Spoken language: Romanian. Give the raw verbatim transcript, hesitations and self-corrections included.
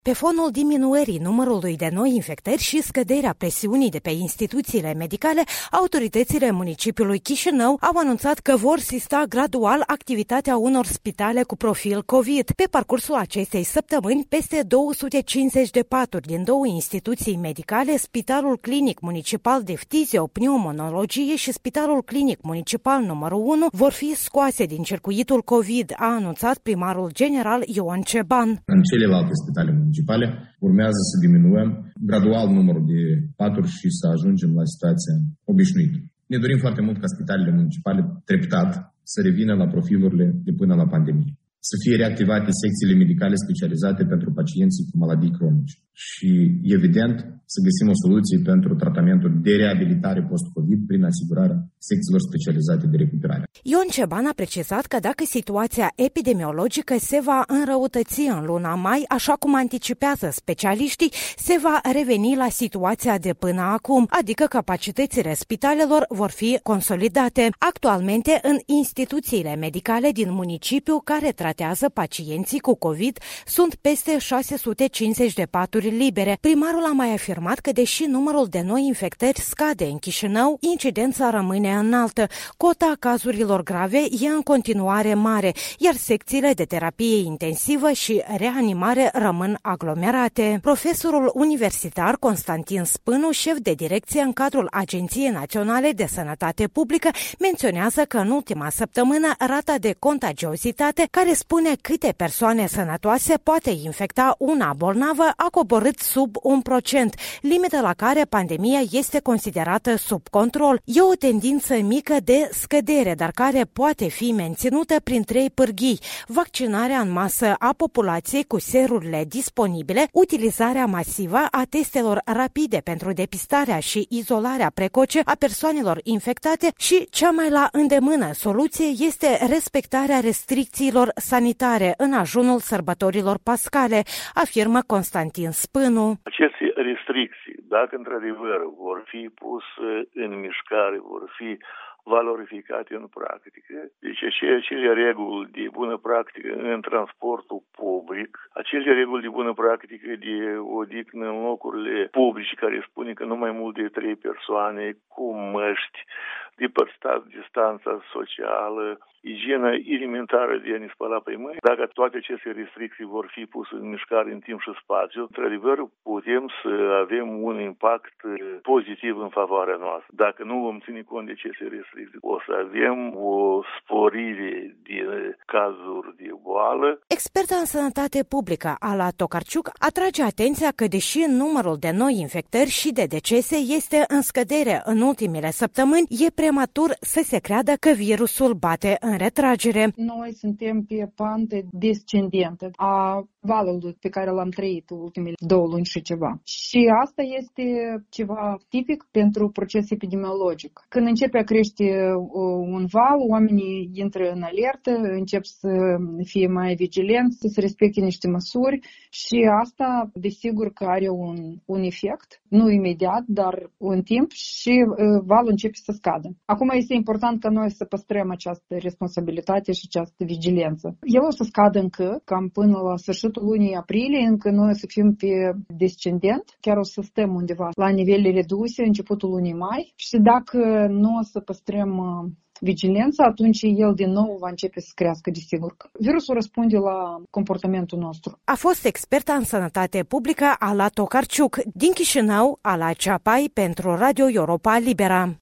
Pe fonul diminuării numărului de noi infectări și scăderea presiunii de pe instituțiile medicale, autoritățile municipiului Chișinău au anunțat că vor sista gradual activitatea unor spitale cu profil COVID. Pe parcursul acestei săptămâni, peste două sute cincizeci de paturi din două instituții medicale, Spitalul Clinic Municipal de Ftiziopneumonologie și Spitalul Clinic Municipal numărul unu, vor fi scoase din circuitul COVID, a anunțat primarul general Ion Ceban. În celelalte spitale municipale urmează să diminuăm gradual numărul de paturi și să ajungem la situația obișnuită. Ne dorim foarte mult ca spitalele municipale treptat să revină la profilurile de până la pandemie. Să fie reactivate secțiile medicale specializate pentru pacienții cu maladii cronice. Și, evident, să găsim o soluție pentru tratamentul de reabilitare post-COVID prin asigurarea secțiilor specializate de recuperare. Ion Ceban a precizat că dacă situația epidemiologică se va înrăutăți în luna mai, așa cum anticipează specialiștii, se va reveni la situația de până acum, adică capacitățile spitalelor vor fi consolidate. Actualmente, în instituțiile medicale din municipiu care tratează pacienții cu COVID, sunt peste șase sute cincizeci de paturi libere. Primarul a mai afirmat că, deși numărul de noi infectări scade în Chișinău, incidența rămâne înaltă. Cota cazurilor grave e în continuare mare, iar secțiile de terapie intensivă și reanimare rămân aglomerate. Profesorul universitar Constantin Spânu, șef de direcție în cadrul Agenției Naționale de Sănătate Publică, menționează că în ultima săptămână rata de contagiozitate, care spune câte persoane sănătoase poate infecta una bolnavă, a coborât sub un procent, limită la care pandemia este considerată sub control. E o tendință mică de scădere, dar care poate fi menținută prin trei pârghii: vaccinarea în masă a populației cu serurile disponibile, utilizarea masivă a testelor rapide pentru depistarea și izolarea precoce a persoanelor infectate și cea mai la îndemână soluție este respectarea restricțiilor sanitare în ajunul sărbătorilor pascale, afirmă Constantin Spânu. Aceste restricții, dacă într-adevăr vor fi puse în mișcare, vor fi valorificate în practică, deci acele reguli de bună practică în transportul public, acele reguli de bună practică de odihnă în locurile publice care spune că nu mai mult de trei persoane, cu măști, depărtat distanța socială, igiena elementară de a ne spăla pe mâini. Dacă toate aceste restricții vor fi puse în mișcare în timp și spațiu, într-adevăr putem să avem un impact pozitiv în favoarea noastră. Dacă nu vom ține cont de aceste restricții, o să avem o sporire de cazuri de boală. Experta în sănătate publică, Ala Tokarczuk, atrage atenția că, deși numărul de noi infectări și de decese este în scădere în ultimele săptămâni, e prematur să se creadă că virusul bate în retragere. Noi suntem pe pante descendentă a valului pe care l-am trăit ultimele două luni și ceva. Și asta este ceva tipic pentru proces epidemiologic. Când începe a crește un val, oamenii intră în alertă, încep să fie mai vigilenți, să se respecte niște măsuri și asta, desigur, că are un, un efect, nu imediat, dar în timp și valul începe să scadă. Acum este important ca noi să păstrăm această responsabilitate și această vigilență. El o să scadă încă, cam până la sfârșitul lunii aprilie, încă noi o să fim pe descendent, chiar o să stăm undeva la nivele reduse începutul lunii mai și dacă nu o să păstrăm vigilența, atunci el din nou va începe să crească, desigur. Virusul răspunde la comportamentul nostru. A fost experta în sănătate publică Ala Tokarczuk. Din Chișinău, Ala Ceapai pentru Radio Europa Libera.